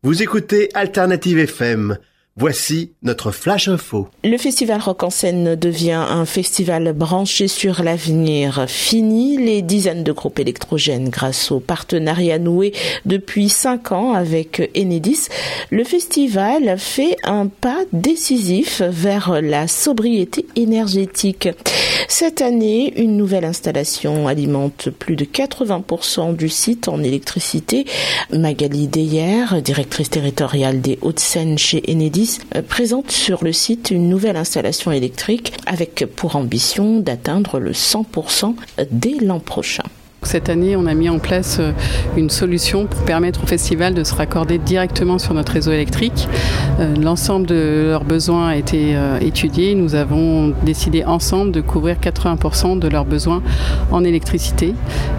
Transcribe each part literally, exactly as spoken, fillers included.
Vous écoutez Alternative F M. Voici notre Flash Info. Le Festival Rock en Seine devient un festival branché sur l'avenir. Fini les dizaines de groupes électrogènes grâce au partenariat noué depuis cinq ans avec Enedis. Le festival fait un pas décisif vers la sobriété énergétique. Cette année, une nouvelle installation alimente plus de quatre-vingts pour cent du site en électricité. Magali Deyer, directrice territoriale des Hauts-de-Seine chez Enedis, présente sur le site une nouvelle installation électrique avec pour ambition d'atteindre le cent pour cent dès l'an prochain. Cette année, on a mis en place une solution pour permettre au festival de se raccorder directement sur notre réseau électrique. L'ensemble de leurs besoins a été étudié. Nous avons décidé ensemble de couvrir quatre-vingts pour cent de leurs besoins en électricité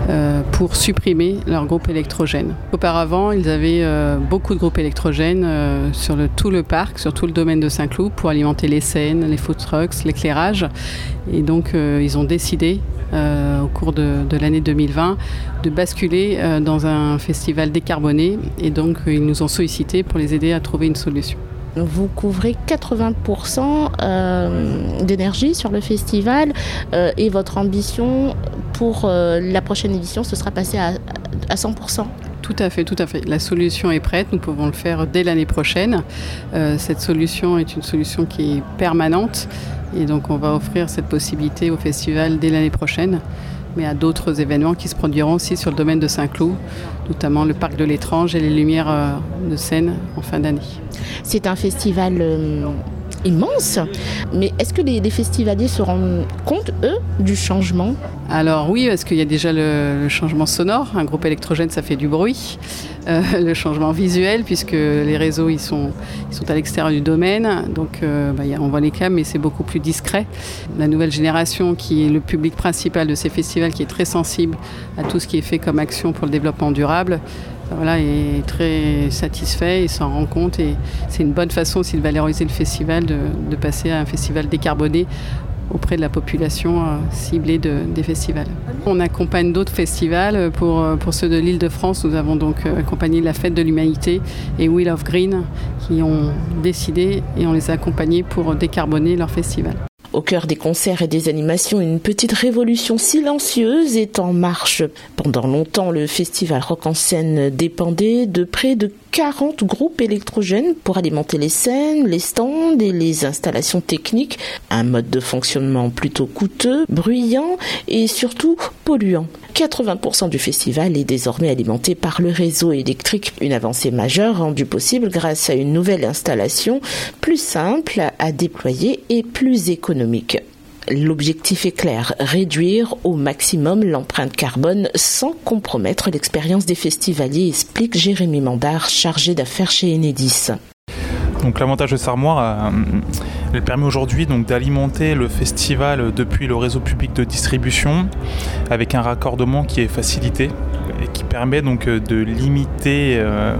pour supprimer leur groupe électrogène. Auparavant, ils avaient beaucoup de groupes électrogènes sur le, tout le parc, sur tout le domaine de Saint-Cloud pour alimenter les scènes, les food trucks, l'éclairage. Et donc, ils ont décidé Euh, au cours de, de l'année deux mille vingt, de basculer euh, dans un festival décarboné et donc euh, ils nous ont sollicité pour les aider à trouver une solution. Vous couvrez quatre-vingts pour cent euh, d'énergie sur le festival euh, et votre ambition pour euh, la prochaine édition, ce sera passé à, à cent pour cent. Tout à fait, tout à fait. La solution est prête, nous pouvons le faire dès l'année prochaine. Euh, cette solution est une solution qui est permanente et donc on va offrir cette possibilité au festival dès l'année prochaine, mais à d'autres événements qui se produiront aussi sur le domaine de Saint-Cloud, notamment le parc de l'Étrange et les lumières de Seine en fin d'année. C'est un festival euh, immense, mais est-ce que les, les festivaliers se rendent compte, eux, du changement ? Alors oui, parce qu'il y a déjà le, le changement sonore. Un groupe électrogène, ça fait du bruit. Euh, le changement visuel, puisque les réseaux ils sont, ils sont à l'extérieur du domaine. Donc euh, bah, y a, on voit les câbles, mais c'est beaucoup plus discret. La nouvelle génération, qui est le public principal de ces festivals, qui est très sensible à tout ce qui est fait comme action pour le développement durable, voilà, est très satisfait, il s'en rend compte. Et c'est une bonne façon aussi de valoriser le festival, de, de passer à un festival décarboné auprès de la population euh, ciblée de, des festivals. On accompagne d'autres festivals. Pour, pour ceux de l'Île-de-France, nous avons donc accompagné la Fête de l'Humanité et Wheel of Green qui ont décidé et on les a accompagnés pour décarboner leur festival. Au cœur des concerts et des animations, une petite révolution silencieuse est en marche. Pendant longtemps, le festival Rock en Seine dépendait de près de quarante groupes électrogènes pour alimenter les scènes, les stands et les installations techniques. Un mode de fonctionnement plutôt coûteux, bruyant et surtout polluant. quatre-vingts pour cent du festival est désormais alimenté par le réseau électrique. Une avancée majeure rendue possible grâce à une nouvelle installation plus simple à déployer et plus économique. L'objectif est clair, réduire au maximum l'empreinte carbone sans compromettre l'expérience des festivaliers, explique Jérémy Mandard, chargé d'affaires chez Enedis. Donc l'avantage de cette armoire, euh, elle permet aujourd'hui donc d'alimenter le festival depuis le réseau public de distribution avec un raccordement qui est facilité et qui permet donc de limiter euh,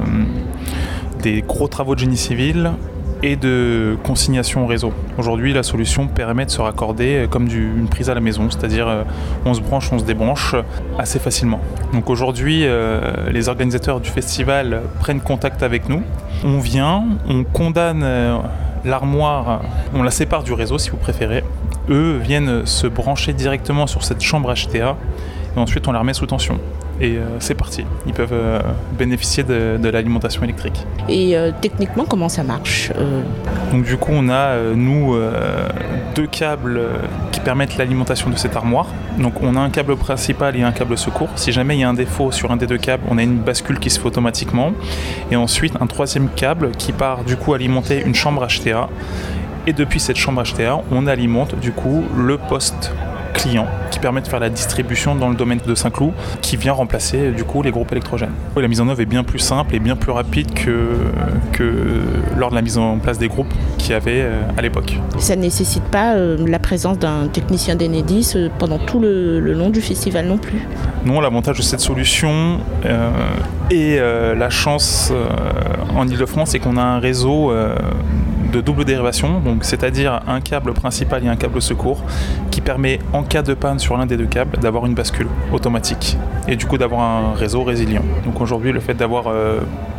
des gros travaux de génie civil et de consignation au réseau. Aujourd'hui, la solution permet de se raccorder comme du, une prise à la maison, c'est-à-dire euh, on se branche, on se débranche assez facilement. Donc aujourd'hui, euh, les organisateurs du festival prennent contact avec nous. On vient, on condamne euh, l'armoire, on la sépare du réseau si vous préférez. Eux viennent se brancher directement sur cette chambre H T A et ensuite on la remet sous tension. Et euh, c'est parti, ils peuvent euh, bénéficier de, de l'alimentation électrique. Et euh, techniquement, comment ça marche euh... Donc du coup, on a, euh, nous, euh, deux câbles qui permettent l'alimentation de cette armoire. Donc on a un câble principal et un câble secours. Si jamais il y a un défaut sur un des deux câbles, on a une bascule qui se fait automatiquement. Et ensuite, un troisième câble qui part du coup alimenter une chambre H T A. Et depuis cette chambre H T A, on alimente du coup le poste client qui permet de faire la distribution dans le domaine de Saint-Cloud qui vient remplacer du coup les groupes électrogènes. La mise en œuvre est bien plus simple et bien plus rapide que, que lors de la mise en place des groupes qu'il y avait à l'époque. Ça ne nécessite pas euh, la présence d'un technicien d'Enedis euh, pendant tout le, le long du festival non plus. Non, l'avantage de cette solution euh, et euh, la chance euh, en Île-de-France, c'est qu'on a un réseau euh, de double dérivation, donc c'est-à-dire un câble principal et un câble secours qui permet en cas de panne sur l'un des deux câbles d'avoir une bascule automatique et du coup d'avoir un réseau résilient. Donc aujourd'hui, le fait d'avoir euh,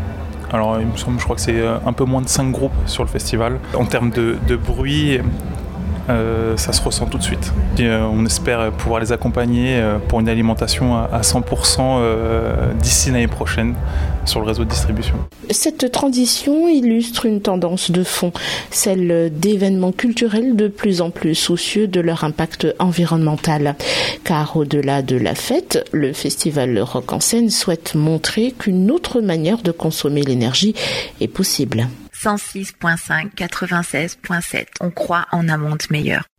Alors il me semble, je crois que c'est un peu moins de cinq groupes sur le festival. En termes de, de bruit, euh, ça se ressent tout de suite. Et, euh, on espère pouvoir les accompagner euh, pour une alimentation à, à cent pour cent euh, d'ici l'année prochaine sur le réseau de distribution. Cette transition illustre une tendance de fond, celle d'événements culturels de plus en plus soucieux de leur impact environnemental. Car au-delà de la fête, le festival Rock en Seine souhaite montrer qu'une autre manière de consommer l'énergie est possible. cent six virgule cinq, quatre-vingt-seize virgule sept. On croit en un monde meilleur.